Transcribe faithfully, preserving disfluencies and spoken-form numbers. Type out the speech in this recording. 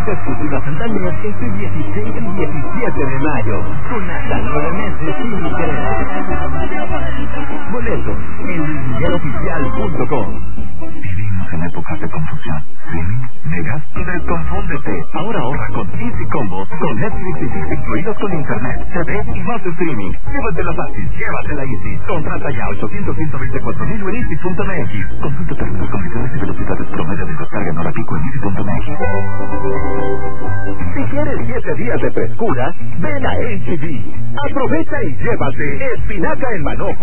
exclusiva Santander este dieciséis y diecisiete de mayo. Con hasta nueve meses sin interés. Boletos en mundialoficial punto com. Vivimos en épocas de confusión. Streaming, megas, desconfúndete. Ahora ahorra con Easy Combo, con Netflix y Disney incluidos con internet, T V y más streaming. Llévatela fácil, llévatela Easy. Contrata ya ochocientos, ciento veinticuatro mil en easy punto m x. Consulta términos, condiciones y velocidades promedio de descarga en hora pico en easy punto m x. Si quieres siete días de frescura, ven a H E B. Aprovecha y llévate espinaca en manojo